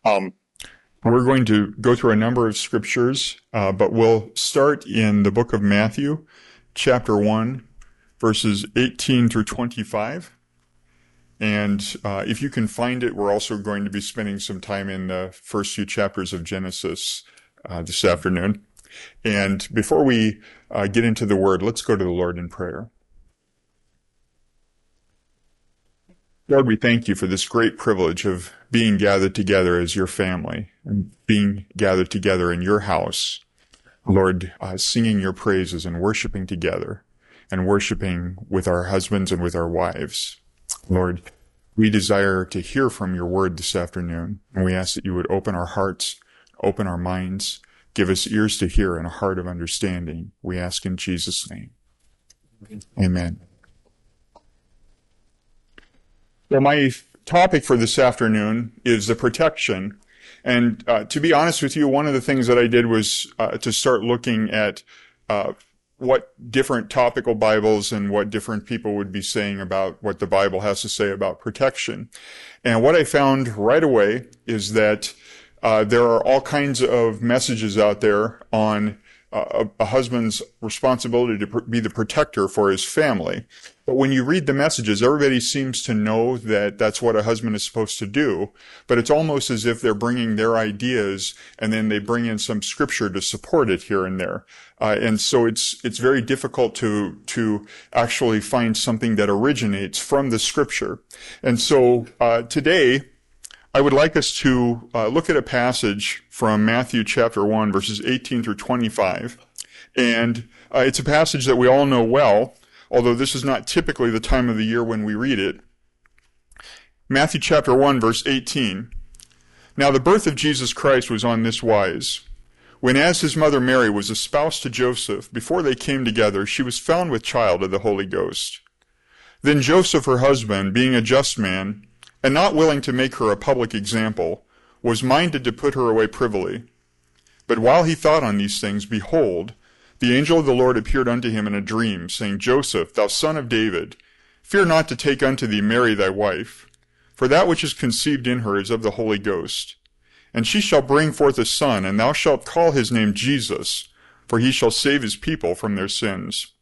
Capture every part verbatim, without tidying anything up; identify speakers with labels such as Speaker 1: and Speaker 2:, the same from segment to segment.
Speaker 1: Um, we're going to go through a number of scriptures, uh, but we'll start in the book of Matthew, chapter one, verses eighteen through twenty-five. And uh, if you can find it, we're also going to be spending some time in the first few chapters of Genesis uh, this afternoon. And before we uh, get into the word, let's go to the Lord in prayer. Lord, we thank you for this great privilege of being gathered together as your family and being gathered together in your house. Lord, uh, singing your praises and worshiping together and worshiping with our husbands and with our wives. Lord, we desire to hear from your word this afternoon, and we ask that you would open our hearts, open our minds, give us ears to hear and a heart of understanding. We ask in Jesus' name. Amen. Well, my topic for this afternoon is the protection. And uh, to be honest with you, one of the things that I did was uh, to start looking at uh, what different topical Bibles and what different people would be saying about what the Bible has to say about protection. And what I found right away is that uh, there are all kinds of messages out there on uh, a, a husband's responsibility to pr- be the protector for his family. But when you read the messages, everybody seems to know that that's what a husband is supposed to do. But it's almost as if they're bringing their ideas and then they bring in some scripture to support it here and there. Uh, and so it's it's very difficult to to actually find something that originates from the scripture. And so uh, today, I would like us to uh, look at a passage from Matthew chapter one, verses eighteen through twenty-five. And uh, it's a passage that we all know well, although this is not typically the time of the year when we read it. Matthew chapter one, verse eighteen. Now the birth of Jesus Christ was on this wise. When as his mother Mary was espoused to Joseph, before they came together, she was found with child of the Holy Ghost. Then Joseph, her husband, being a just man, and not willing to make her a public example, was minded to put her away privily. But while he thought on these things, behold, the angel of the Lord appeared unto him in a dream, saying, Joseph, thou son of David, fear not to take unto thee Mary thy wife, for that which is conceived in her is of the Holy Ghost. And she shall bring forth a son, and thou shalt call his name Jesus, for he shall save his people from their sins.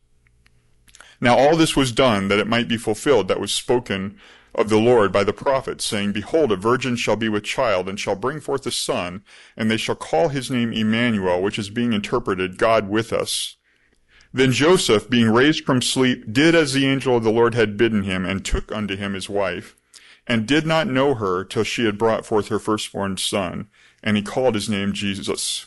Speaker 1: Now all this was done, that it might be fulfilled that was spoken of the Lord by the prophet, saying, Behold, a virgin shall be with child, and shall bring forth a son, and they shall call his name Emmanuel, which is being interpreted, God with us. Then Joseph, being raised from sleep, did as the angel of the Lord had bidden him, and took unto him his wife, and did not know her till she had brought forth her firstborn son, and he called his name Jesus.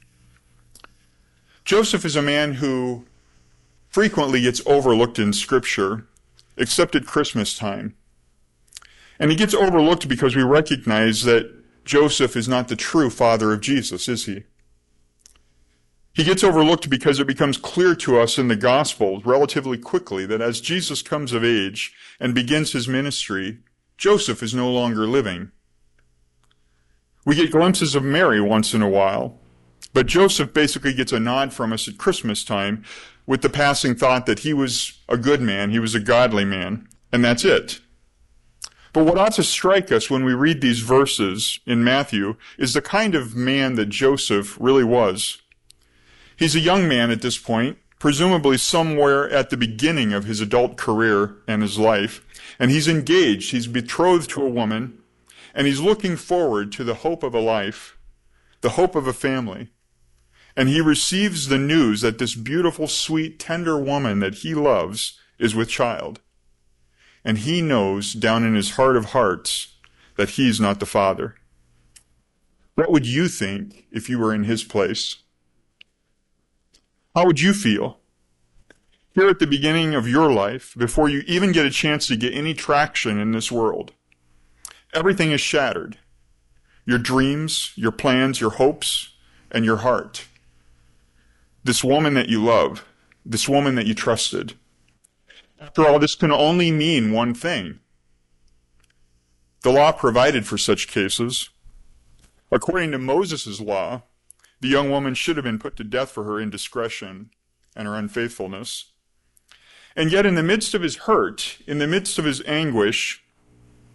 Speaker 1: Joseph is a man who frequently gets overlooked in Scripture, except at Christmas time. And he gets overlooked because we recognize that Joseph is not the true father of Jesus, is he? He gets overlooked because it becomes clear to us in the Gospels relatively quickly that as Jesus comes of age and begins his ministry, Joseph is no longer living. We get glimpses of Mary once in a while, but Joseph basically gets a nod from us at Christmas time with the passing thought that he was a good man, he was a godly man, and that's it. But what ought to strike us when we read these verses in Matthew is the kind of man that Joseph really was. He's a young man at this point, presumably somewhere at the beginning of his adult career and his life, and he's engaged, he's betrothed to a woman, and he's looking forward to the hope of a life, the hope of a family. And he receives the news that this beautiful, sweet, tender woman that he loves is with child. And he knows down in his heart of hearts that he's not the father. What would you think if you were in his place? How would you feel? Here at the beginning of your life, before you even get a chance to get any traction in this world, everything is shattered. Your dreams, your plans, your hopes, and your heart. This woman that you love, this woman that you trusted. After all, this can only mean one thing. The law provided for such cases. According to Moses' law, the young woman should have been put to death for her indiscretion and her unfaithfulness. And yet in the midst of his hurt, in the midst of his anguish,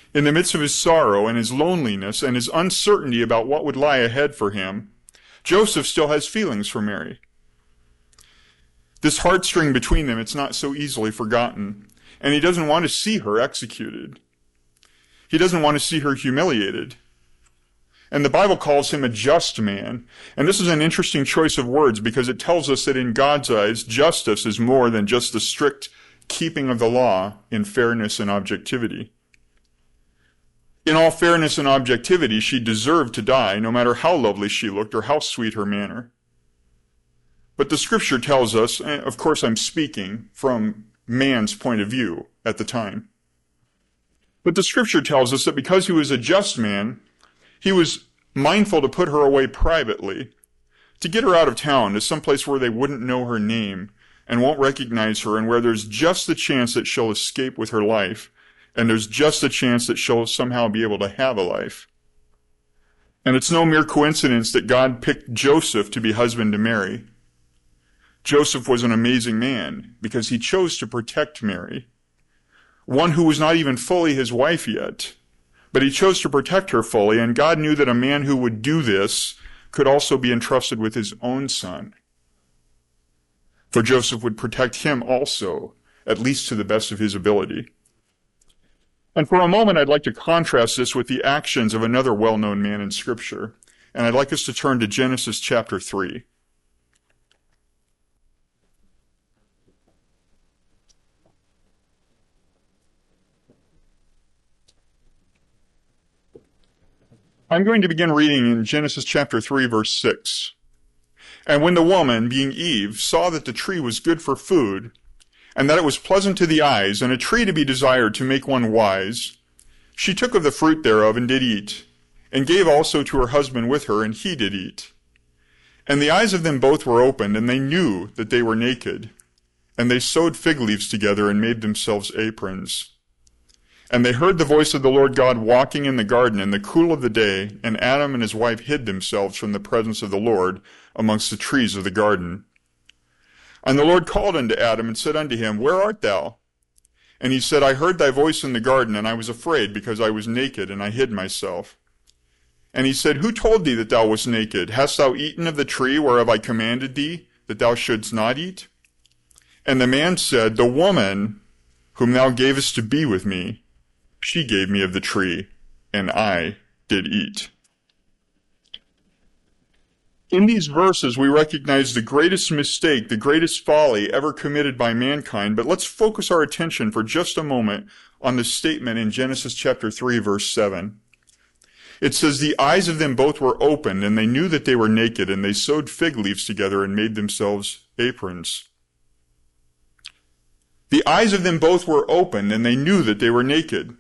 Speaker 1: In the midst of his sorrow and his loneliness and his uncertainty about what would lie ahead for him, Joseph still has feelings for Mary. This heartstring between them, it's not so easily forgotten. And he doesn't want to see her executed. He doesn't want to see her humiliated. And the Bible calls him a just man. And this is an interesting choice of words because it tells us that in God's eyes, justice is more than just the strict keeping of the law in fairness and objectivity. In all fairness and objectivity, she deserved to die, no matter how lovely she looked or how sweet her manner. But the scripture tells us, and of course I'm speaking from man's point of view at the time. But the scripture tells us that because he was a just man, he was mindful to put her away privately, to get her out of town to someplace where they wouldn't know her name and won't recognize her, and where there's just the chance that she'll escape with her life, and there's just a chance that she'll somehow be able to have a life. And it's no mere coincidence that God picked Joseph to be husband to Mary. Joseph was an amazing man because he chose to protect Mary, one who was not even fully his wife yet. But he chose to protect her fully, and God knew that a man who would do this could also be entrusted with his own son. For Joseph would protect him also, at least to the best of his ability. And for a moment, I'd like to contrast this with the actions of another well-known man in Scripture, and I'd like us to turn to Genesis chapter three. I'm going to begin reading in Genesis chapter three, verse six. And when the woman, being Eve, saw that the tree was good for food, and that it was pleasant to the eyes, and a tree to be desired to make one wise, she took of the fruit thereof and did eat, and gave also to her husband with her, and he did eat. And the eyes of them both were opened, and they knew that they were naked. And they sewed fig leaves together and made themselves aprons. And they heard the voice of the Lord God walking in the garden in the cool of the day, and Adam and his wife hid themselves from the presence of the Lord amongst the trees of the garden. And the Lord called unto Adam and said unto him, Where art thou? And he said, I heard thy voice in the garden, and I was afraid, because I was naked, and I hid myself. And he said, Who told thee that thou wast naked? Hast thou eaten of the tree whereof I commanded thee, that thou shouldst not eat? And the man said, The woman whom thou gavest to be with me, she gave me of the tree, and I did eat. In these verses, we recognize the greatest mistake, the greatest folly ever committed by mankind, but let's focus our attention for just a moment on the statement in Genesis chapter three, verse seven. It says, The eyes of them both were opened, and they knew that they were naked, and they sewed fig leaves together and made themselves aprons. The eyes of them both were opened, and they knew that they were naked.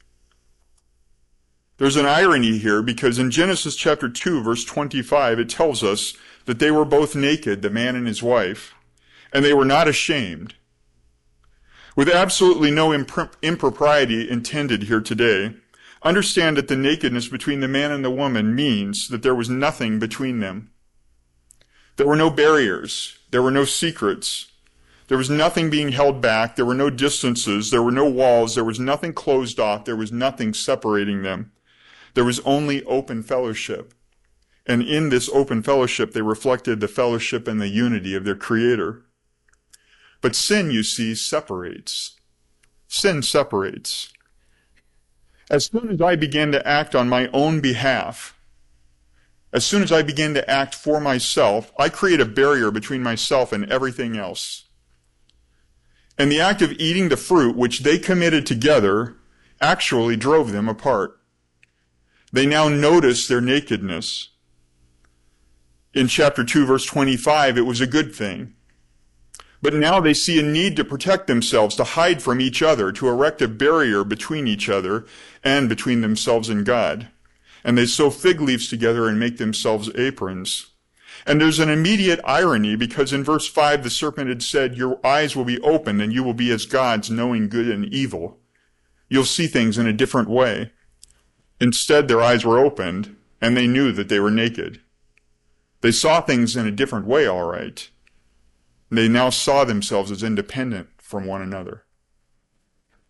Speaker 1: There's an irony here because in Genesis chapter two, verse twenty-five, it tells us that they were both naked, the man and his wife, and they were not ashamed. With absolutely no impro- impropriety intended here today, understand that the nakedness between the man and the woman means that there was nothing between them. There were no barriers. There were no secrets. There was nothing being held back. There were no distances. There were no walls. There was nothing closed off. There was nothing separating them. There was only open fellowship. And in this open fellowship, they reflected the fellowship and the unity of their Creator. But sin, you see, separates. Sin separates. As soon as I began to act on my own behalf, as soon as I began to act for myself, I create a barrier between myself and everything else. And the act of eating the fruit, which they committed together, actually drove them apart. They now notice their nakedness. In chapter two, verse twenty-five, it was a good thing. But now they see a need to protect themselves, to hide from each other, to erect a barrier between each other and between themselves and God. And they sew fig leaves together and make themselves aprons. And there's an immediate irony because in verse five, the serpent had said, Your eyes will be opened and you will be as gods, knowing good and evil. You'll see things in a different way. Instead, their eyes were opened, and they knew that they were naked. They saw things in a different way, all right. They now saw themselves as independent from one another.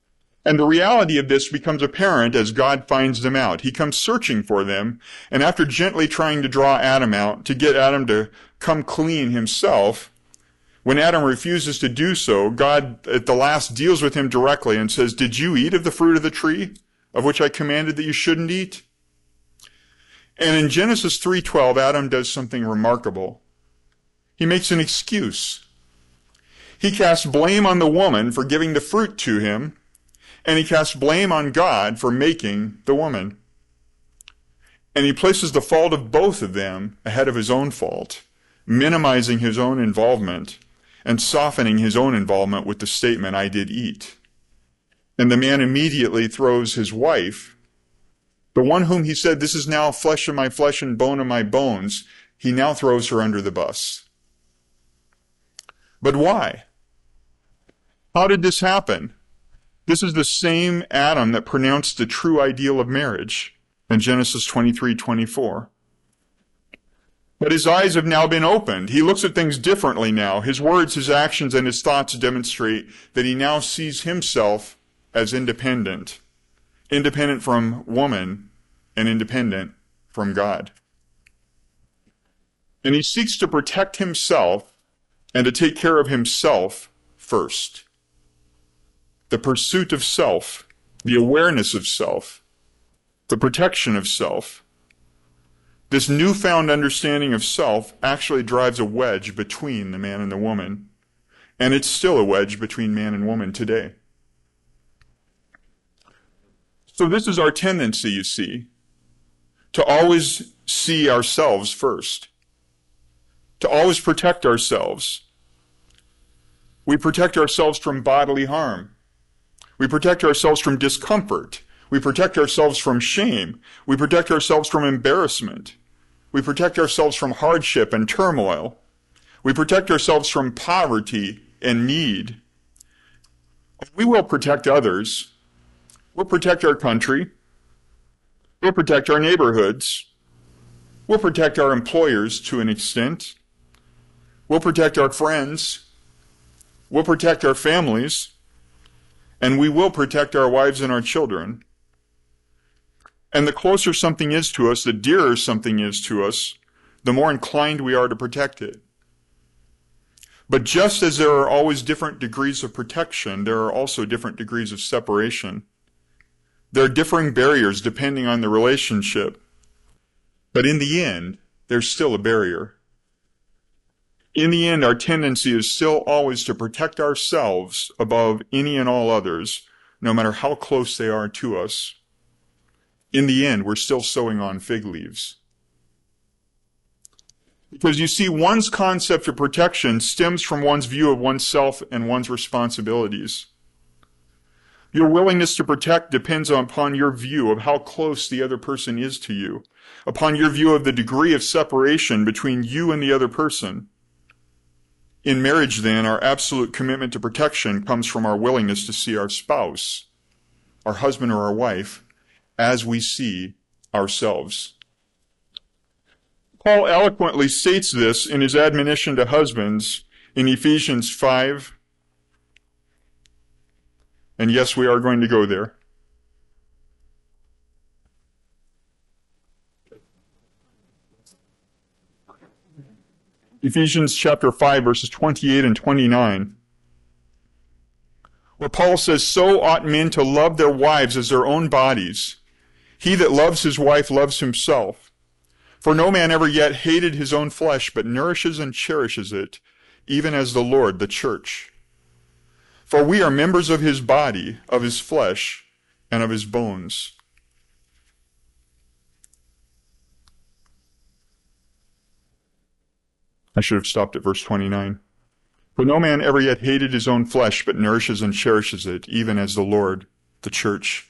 Speaker 1: And the reality of this becomes apparent as God finds them out. He comes searching for them, and after gently trying to draw Adam out, to get Adam to come clean himself, when Adam refuses to do so, God at the last deals with him directly and says, "Did you eat of the fruit of the tree of which I commanded that you shouldn't eat?" And in Genesis three twelve, Adam does something remarkable. He makes an excuse. He casts blame on the woman for giving the fruit to him, and he casts blame on God for making the woman. And he places the fault of both of them ahead of his own fault, minimizing his own involvement and softening his own involvement with the statement, "I did eat." And the man immediately throws his wife, the one whom he said, "This is now flesh of my flesh and bone of my bones," he now throws her under the bus. But why? How did this happen? This is the same Adam that pronounced the true ideal of marriage in Genesis twenty-three twenty-four. But his eyes have now been opened. He looks at things differently now. His words, his actions, and his thoughts demonstrate that he now sees himself as independent. Independent from woman and independent from God. And he seeks to protect himself and to take care of himself first. The pursuit of self, the awareness of self, the protection of self. This newfound understanding of self actually drives a wedge between the man and the woman. And it's still a wedge between man and woman today. So this is our tendency, you see, to always see ourselves first, to always protect ourselves. We protect ourselves from bodily harm. We protect ourselves from discomfort. We protect ourselves from shame. We protect ourselves from embarrassment. We protect ourselves from hardship and turmoil. We protect ourselves from poverty and need. We will protect others. We'll protect our country. We'll protect our neighborhoods. We'll protect our employers to an extent. We'll protect our friends. We'll protect our families. And we will protect our wives and our children. And the closer something is to us, the dearer something is to us, the more inclined we are to protect it. But just as there are always different degrees of protection, there are also different degrees of separation. There are differing barriers depending on the relationship. But in the end, there's still a barrier. In the end, our tendency is still always to protect ourselves above any and all others, no matter how close they are to us. In the end, we're still sewing on fig leaves. Because you see, one's concept of protection stems from one's view of oneself and one's responsibilities. Your willingness to protect depends upon your view of how close the other person is to you, upon your view of the degree of separation between you and the other person. In marriage, then, our absolute commitment to protection comes from our willingness to see our spouse, our husband or our wife, as we see ourselves. Paul eloquently states this in his admonition to husbands in Ephesians five. And yes, we are going to go there. Ephesians chapter five, verses twenty-eight and twenty-nine. Where Paul says, "So ought men to love their wives as their own bodies. He that loves his wife loves himself. For no man ever yet hated his own flesh, but nourishes and cherishes it, even as the Lord the church. For we are members of his body, of his flesh, and of his bones." I should have stopped at verse twenty-nine. For no man ever yet hated his own flesh, but nourishes and cherishes it, even as the Lord the church.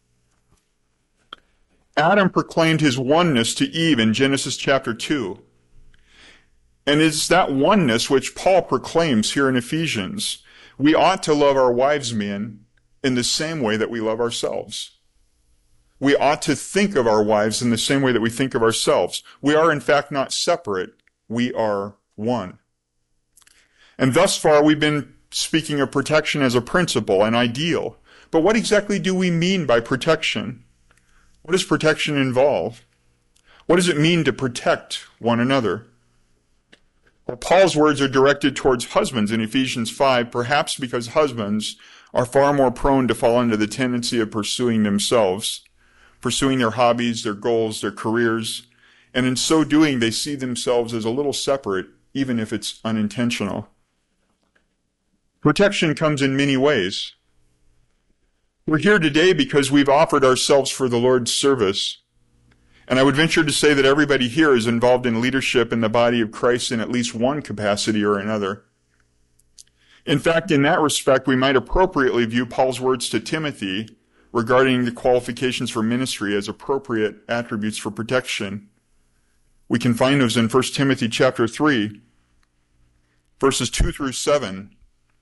Speaker 1: Adam proclaimed his oneness to Eve in Genesis chapter two. And it's that oneness which Paul proclaims here in Ephesians. We ought to love our wives, men, in the same way that we love ourselves. We ought to think of our wives in the same way that we think of ourselves. We are, in fact, not separate. We are one. And thus far, we've been speaking of protection as a principle, an ideal. But what exactly do we mean by protection? What does protection involve? What does it mean to protect one another? Well, Paul's words are directed towards husbands in Ephesians five, perhaps because husbands are far more prone to fall into the tendency of pursuing themselves, pursuing their hobbies, their goals, their careers, and in so doing, they see themselves as a little separate, even if it's unintentional. Protection comes in many ways. We're here today because we've offered ourselves for the Lord's service. And I would venture to say that everybody here is involved in leadership in the body of Christ in at least one capacity or another. In fact, in that respect, we might appropriately view Paul's words to Timothy regarding the qualifications for ministry as appropriate attributes for protection. We can find those in First Timothy chapter three, verses two through seven.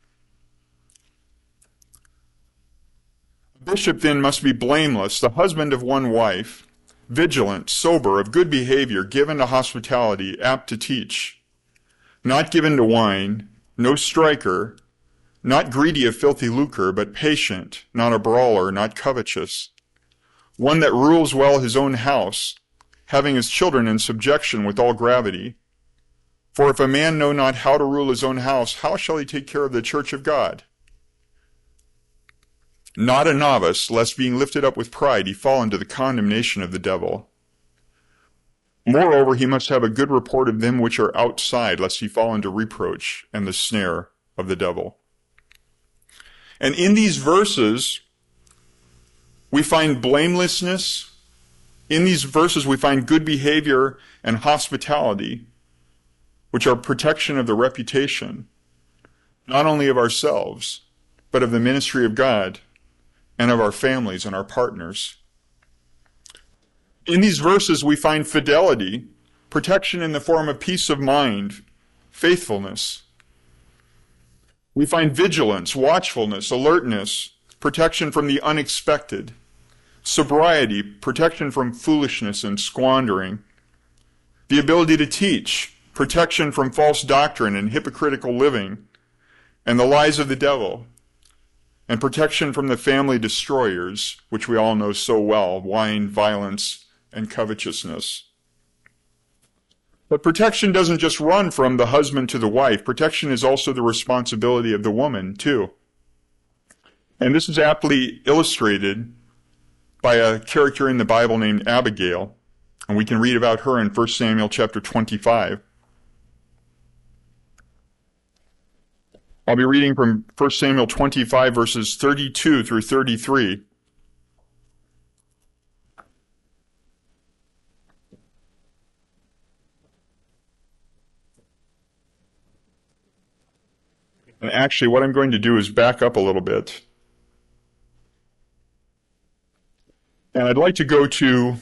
Speaker 1: A bishop then must be blameless, the husband of one wife, vigilant, sober, of good behavior, given to hospitality, apt to teach, not given to wine, no striker, not greedy of filthy lucre, but patient, not a brawler, not covetous, one that rules well his own house, having his children in subjection with all gravity. For if a man know not how to rule his own house, how shall he take care of the church of God? Not a novice, lest being lifted up with pride he fall into the condemnation of the devil. Moreover, he must have a good report of them which are outside, lest he fall into reproach and the snare of the devil. And in these verses, we find blamelessness. In these verses, we find good behavior and hospitality, which are protection of the reputation, not only of ourselves, but of the ministry of God and of our families and our partners. In these verses, we find fidelity, protection in the form of peace of mind, faithfulness. We find vigilance, watchfulness, alertness, protection from the unexpected, sobriety, protection from foolishness and squandering, the ability to teach, protection from false doctrine and hypocritical living, and the lies of the devil, and protection from the family destroyers, which we all know so well, wine, violence, and covetousness. But protection doesn't just run from the husband to the wife. Protection is also the responsibility of the woman, too. And this is aptly illustrated by a character in the Bible named Abigail, and we can read about her in First Samuel chapter twenty-five. I'll be reading from First Samuel twenty-five, verses thirty-two through thirty-three. And actually, what I'm going to do is back up a little bit. And I'd like to go to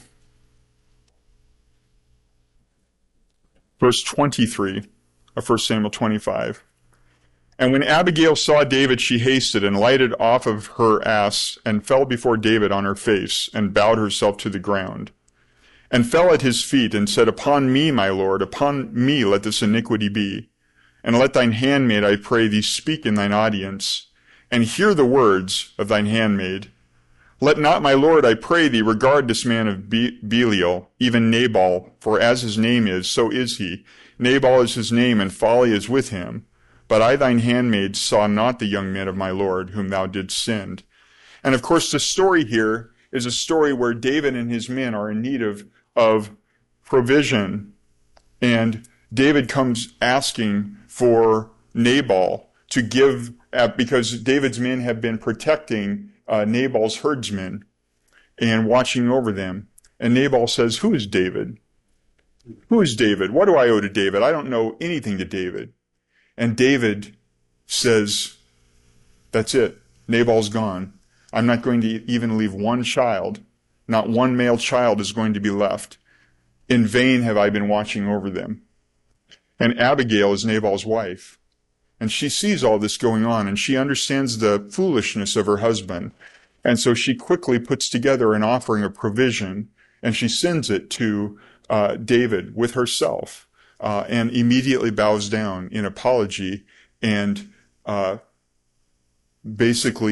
Speaker 1: verse twenty-three of First Samuel twenty-five. And when Abigail saw David, she hasted and lighted off of her ass and fell before David on her face and bowed herself to the ground and fell at his feet and said, Upon me, my Lord, upon me let this iniquity be. And let thine handmaid, I pray thee, speak in thine audience and hear the words of thine handmaid. Let not my Lord, I pray thee, regard this man of Be- Belial, even Nabal, for as his name is, so is he. Nabal is his name, and folly is with him. But I, thine handmaid, saw not the young men of my Lord, whom thou didst send. And of course, the story here is a story where David and his men are in need of, of provision. And David comes asking for Nabal to give, uh, because David's men have been protecting uh, Nabal's herdsmen and watching over them. And Nabal says, Who is David? Who is David? What do I owe to David? I don't know anything to David. And David says, that's it. Nabal's gone. I'm not going to even leave one child. Not one male child is going to be left. In vain have I been watching over them. And Abigail is Nabal's wife. And she sees all this going on, and she understands the foolishness of her husband. And so she quickly puts together an offering of provision, and she sends it to uh, David with herself. Uh, and immediately bows down in apology and uh, basically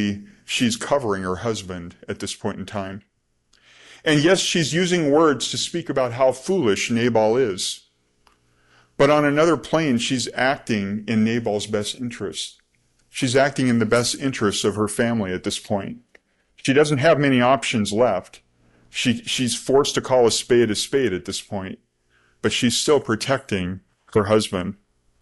Speaker 1: she's covering her husband at this point in time. And yes, she's using words to speak about how foolish Nabal is. But on another plane, she's acting in Nabal's best interest. She's acting in the best interests of her family at this point. She doesn't have many options left. She, she's forced to call a spade a spade at this point, but she's still protecting her husband.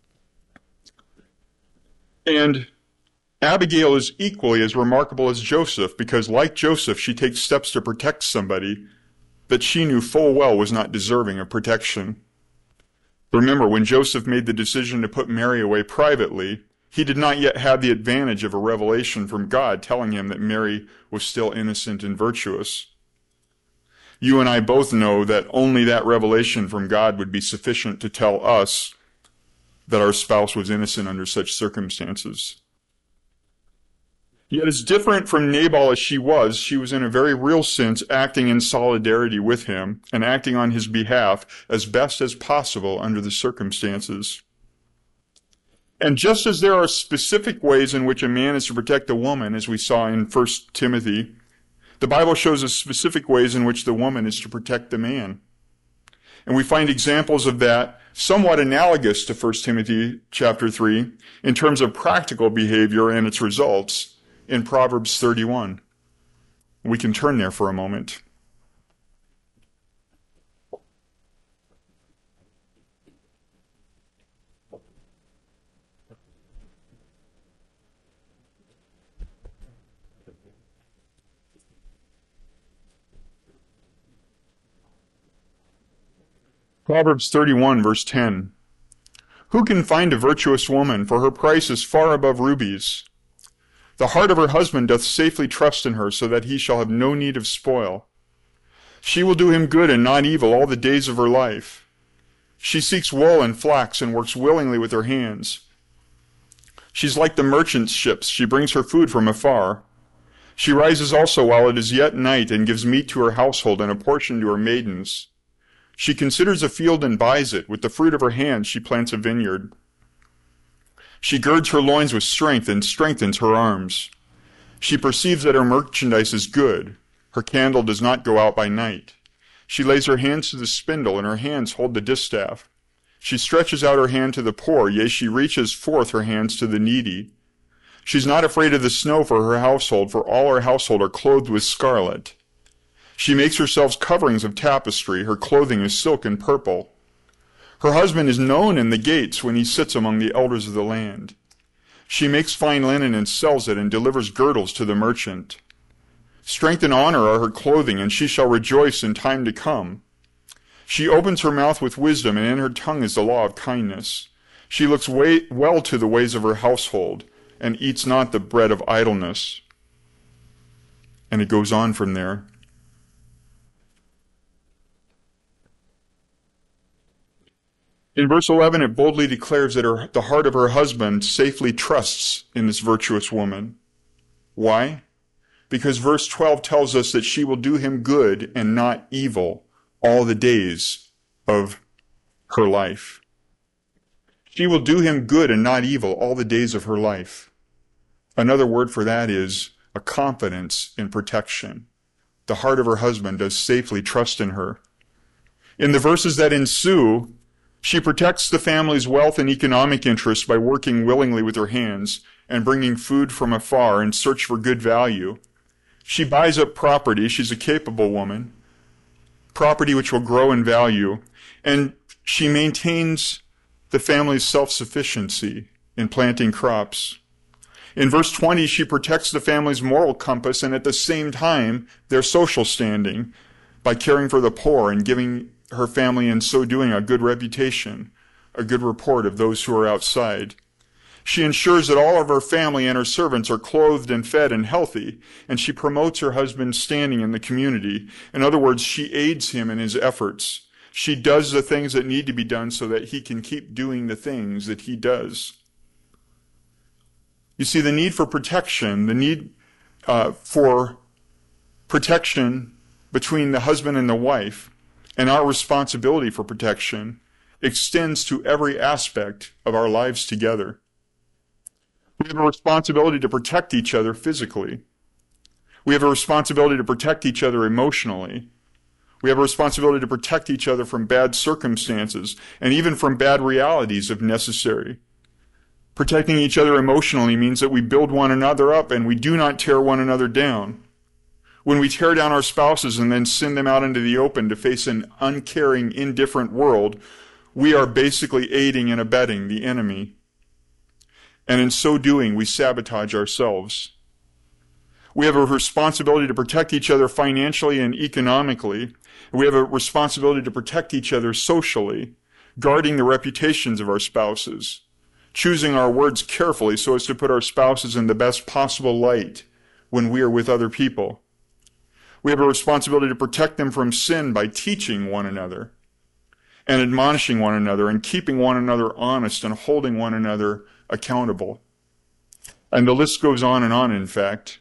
Speaker 1: And Abigail is equally as remarkable as Joseph, because like Joseph, she takes steps to protect somebody that she knew full well was not deserving of protection. Remember, when Joseph made the decision to put Mary away privately, he did not yet have the advantage of a revelation from God telling him that Mary was still innocent and virtuous. You and I both know that only that revelation from God would be sufficient to tell us that our spouse was innocent under such circumstances. Yet as different from Nabal as she was, she was in a very real sense acting in solidarity with him and acting on his behalf as best as possible under the circumstances. And just as there are specific ways in which a man is to protect a woman, as we saw in First Timothy, the Bible shows us specific ways in which the woman is to protect the man. And we find examples of that somewhat analogous to First Timothy chapter three in terms of practical behavior and its results in Proverbs thirty-one. We can turn there for a moment. Proverbs thirty-one, verse ten. Who can find a virtuous woman? For her price is far above rubies. The heart of her husband doth safely trust in her, so that he shall have no need of spoil. She will do him good and not evil all the days of her life. She seeks wool and flax and works willingly with her hands. She's like the merchant's ships. She brings her food from afar. She rises also while it is yet night and gives meat to her household and a portion to her maidens. She considers a field and buys it. With the fruit of her hands she plants a vineyard. She girds her loins with strength and strengthens her arms. She perceives that her merchandise is good. Her candle does not go out by night. She lays her hands to the spindle, and her hands hold the distaff. She stretches out her hand to the poor, yea, she reaches forth her hands to the needy. She's not afraid of the snow for her household, for all her household are clothed with scarlet. She makes herself coverings of tapestry. Her clothing is silk and purple. Her husband is known in the gates when he sits among the elders of the land. She makes fine linen and sells it and delivers girdles to the merchant. Strength and honor are her clothing, and she shall rejoice in time to come. She opens her mouth with wisdom, and in her tongue is the law of kindness. She looks way, well to the ways of her household, and eats not the bread of idleness. And it goes on from there. In verse eleven, it boldly declares that her, the heart of her husband safely trusts in this virtuous woman. Why? Because verse twelve tells us that she will do him good and not evil all the days of her life. She will do him good and not evil all the days of her life. Another word for that is a confidence in protection. The heart of her husband does safely trust in her. In the verses that ensue, she protects the family's wealth and economic interests by working willingly with her hands and bringing food from afar in search for good value. She buys up property. She's a capable woman. Property which will grow in value. And she maintains the family's self-sufficiency in planting crops. In verse twenty, she protects the family's moral compass and at the same time their social standing by caring for the poor and giving her family in so doing a good reputation, a good report of those who are outside. She ensures that all of her family and her servants are clothed and fed and healthy, and she promotes her husband's standing in the community. In other words, she aids him in his efforts. She does the things that need to be done so that he can keep doing the things that he does. You see, the need for protection, the need uh, for protection between the husband and the wife, and our responsibility for protection extends to every aspect of our lives together. We have a responsibility to protect each other physically. We have a responsibility to protect each other emotionally. We have a responsibility to protect each other from bad circumstances and even from bad realities if necessary. Protecting each other emotionally means that we build one another up and we do not tear one another down. When we tear down our spouses and then send them out into the open to face an uncaring, indifferent world, we are basically aiding and abetting the enemy. And in so doing, we sabotage ourselves. We have a responsibility to protect each other financially and economically. We have a responsibility to protect each other socially, guarding the reputations of our spouses, choosing our words carefully so as to put our spouses in the best possible light when we are with other people. We have a responsibility to protect them from sin by teaching one another and admonishing one another and keeping one another honest and holding one another accountable. And the list goes on and on, in fact.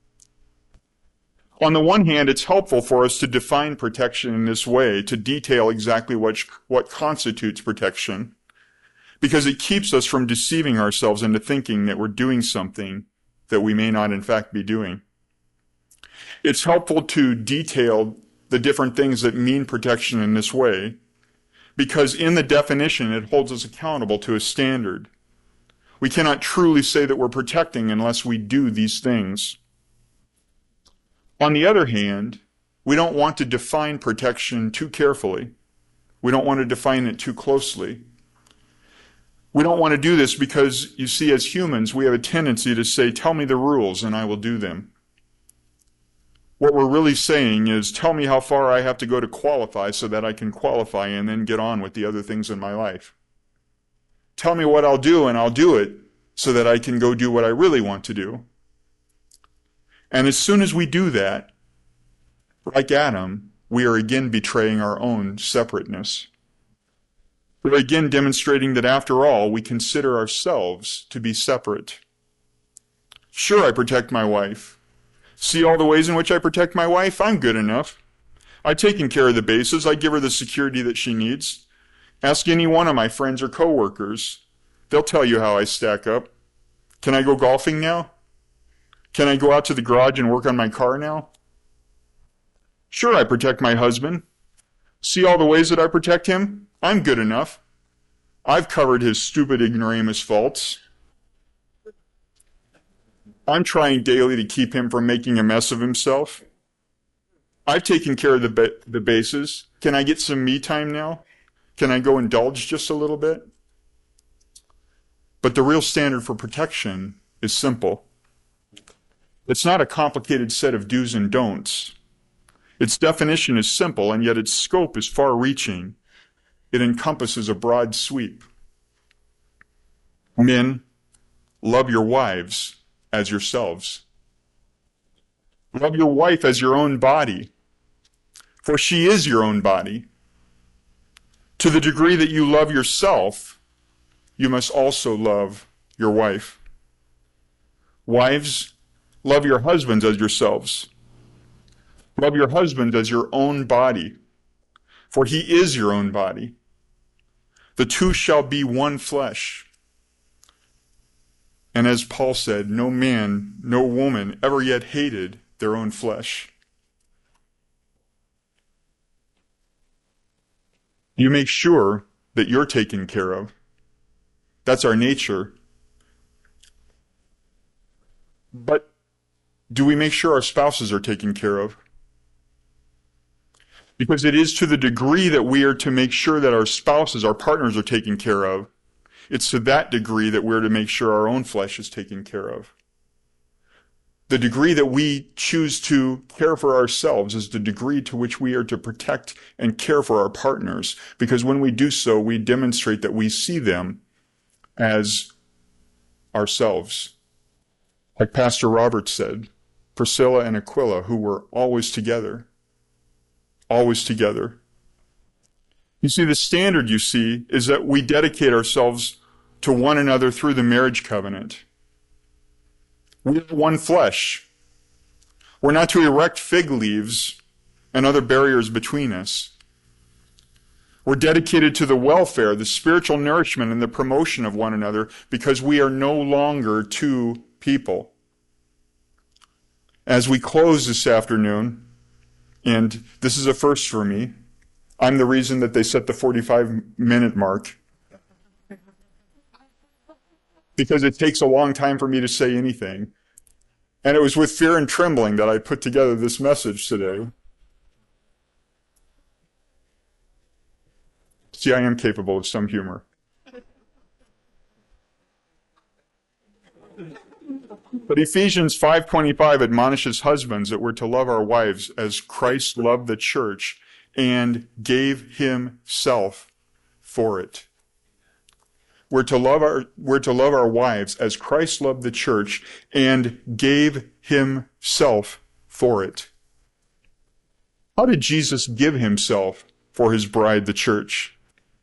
Speaker 1: On the one hand, it's helpful for us to define protection in this way, to detail exactly what, what constitutes protection, because it keeps us from deceiving ourselves into thinking that we're doing something that we may not in fact be doing. It's helpful to detail the different things that mean protection in this way, because in the definition it holds us accountable to a standard. We cannot truly say that we're protecting unless we do these things. On the other hand, we don't want to define protection too carefully. We don't want to define it too closely. We don't want to do this because, you see, as humans, we have a tendency to say, tell me the rules and I will do them. What we're really saying is, tell me how far I have to go to qualify so that I can qualify and then get on with the other things in my life. Tell me what I'll do and I'll do it so that I can go do what I really want to do. And as soon as we do that, like Adam, we are again betraying our own separateness. We're again demonstrating that after all, we consider ourselves to be separate. Sure, I protect my wife. See all the ways in which I protect my wife? I'm good enough. I've taken care of the bases. I give her the security that she needs. Ask any one of my friends or coworkers. They'll tell you how I stack up. Can I go golfing now? Can I go out to the garage and work on my car now? Sure, I protect my husband. See all the ways that I protect him? I'm good enough. I've covered his stupid ignoramus faults. I'm trying daily to keep him from making a mess of himself. I've taken care of the, ba- the bases. Can I get some me time now? Can I go indulge just a little bit? But the real standard for protection is simple. It's not a complicated set of do's and don'ts. Its definition is simple, and yet its scope is far-reaching. It encompasses a broad sweep. Men, love your wives as yourselves. Love your wife as your own body, for she is your own body. To the degree that you love yourself, you must also love your wife. Wives, love your husbands as yourselves. Love your husband as your own body, for he is your own body. The two shall be one flesh. And as Paul said, no man, no woman ever yet hated their own flesh. You make sure that you're taken care of. That's our nature. But do we make sure our spouses are taken care of? Because it is to the degree that we are to make sure that our spouses, our partners are taken care of, it's to that degree that we're to make sure our own flesh is taken care of. The degree that we choose to care for ourselves is the degree to which we are to protect and care for our partners, because when we do so, we demonstrate that we see them as ourselves. Like Pastor Robert said, Priscilla and Aquila, who were always together, always together. You see, the standard, you see, is that we dedicate ourselves to one another through the marriage covenant. We are one flesh. We're not to erect fig leaves and other barriers between us. We're dedicated to the welfare, the spiritual nourishment, and the promotion of one another because we are no longer two people. As we close this afternoon, and this is a first for me, I'm the reason that they set the forty-five minute mark, because it takes a long time for me to say anything. And it was with fear and trembling that I put together this message today. See, I am capable of some humor. But Ephesians five twenty-five admonishes husbands that we're to love our wives as Christ loved the church and gave himself for it. We're to love our, we're to love our wives as Christ loved the church and gave himself for it. How did Jesus give himself for his bride, the church?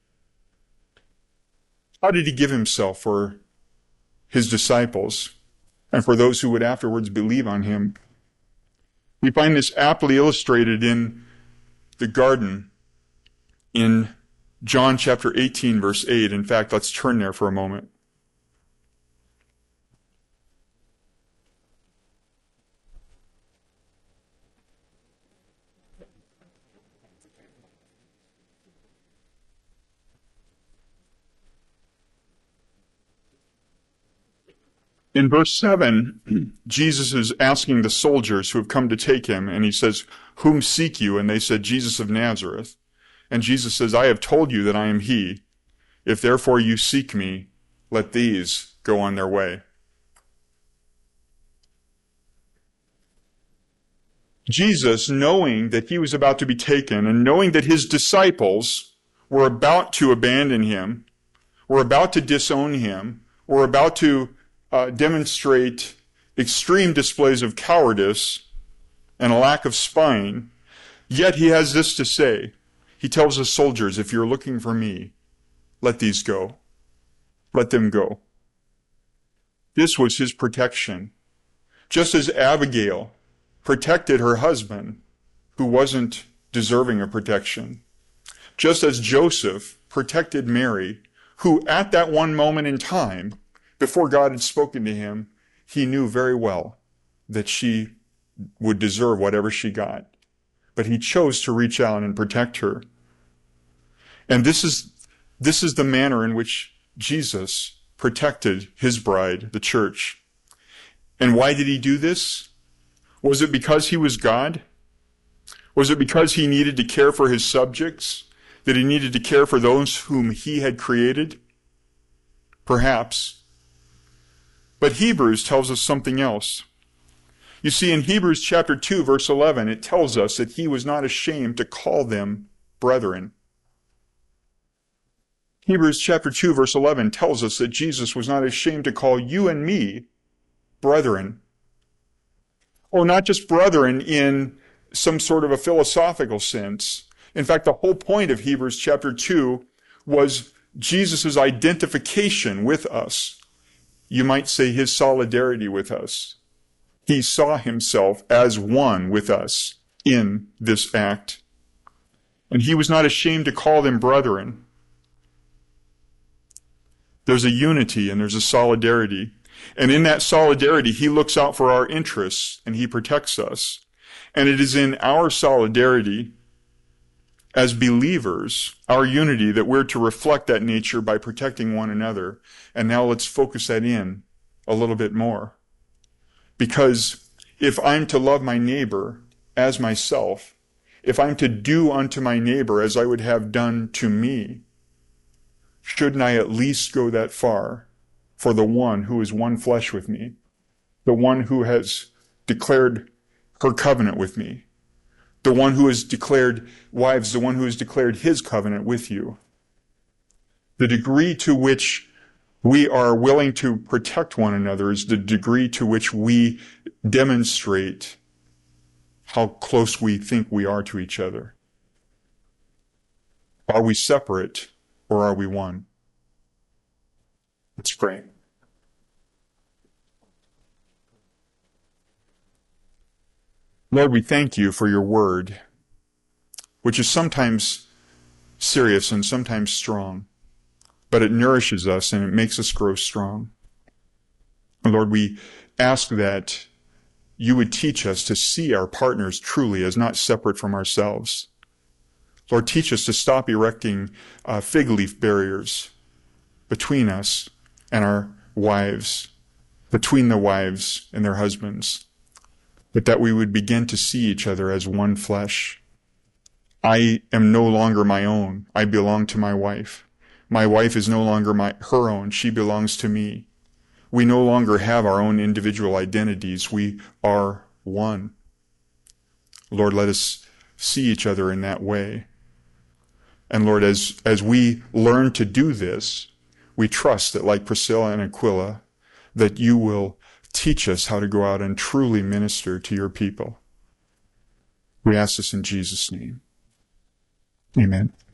Speaker 1: How did he give himself for his disciples and for those who would afterwards believe on him? We find this aptly illustrated in the garden in John chapter eighteen, verse eight. In fact, let's turn there for a moment. In verse seven, Jesus is asking the soldiers who have come to take him, and he says, "Whom seek you?" And they said, "Jesus of Nazareth." And Jesus says, "I have told you that I am he. If therefore you seek me, let these go on their way." Jesus, knowing that he was about to be taken, and knowing that his disciples were about to abandon him, were about to disown him, were about to uh, demonstrate extreme displays of cowardice and a lack of spine, yet he has this to say. He tells the soldiers, "If you're looking for me, let these go. Let them go." This was his protection. Just as Abigail protected her husband, who wasn't deserving of protection. Just as Joseph protected Mary, who at that one moment in time, before God had spoken to him, he knew very well that she would deserve whatever she got. But he chose to reach out and protect her. And this is, this is the manner in which Jesus protected his bride, the church. And why did he do this? Was it because he was God? Was it because he needed to care for his subjects? That he needed to care for those whom he had created? Perhaps. But Hebrews tells us something else. You see, in Hebrews chapter two, verse eleven, it tells us that he was not ashamed to call them brethren. Hebrews chapter two, verse eleven tells us that Jesus was not ashamed to call you and me brethren. Oh, not just brethren in some sort of a philosophical sense. In fact, the whole point of Hebrews chapter two was Jesus' identification with us. You might say his solidarity with us. He saw himself as one with us in this act. And he was not ashamed to call them brethren. There's a unity and there's a solidarity. And in that solidarity, he looks out for our interests and he protects us. And it is in our solidarity as believers, our unity, that we're to reflect that nature by protecting one another. And now let's focus that in a little bit more. Because if I'm to love my neighbor as myself, if I'm to do unto my neighbor as I would have done to me, shouldn't I at least go that far for the one who is one flesh with me, the one who has declared her covenant with me, the one who has declared, wives, the one who has declared his covenant with you? The degree to which we are willing to protect one another is the degree to which we demonstrate how close we think we are to each other. Are we separate or are we one? Let's pray. Lord, we thank you for your word, which is sometimes serious and sometimes strong, but it nourishes us and it makes us grow strong. And Lord, we ask that you would teach us to see our partners truly as not separate from ourselves. Lord, teach us to stop erecting uh, fig leaf barriers between us and our wives, between the wives and their husbands, but that we would begin to see each other as one flesh. I am no longer my own. I belong to my wife. My wife is no longer my, her own. She belongs to me. We no longer have our own individual identities. We are one. Lord, let us see each other in that way. And Lord, as, as we learn to do this, we trust that, like Priscilla and Aquila, that you will teach us how to go out and truly minister to your people. We ask this in Jesus' name. Amen.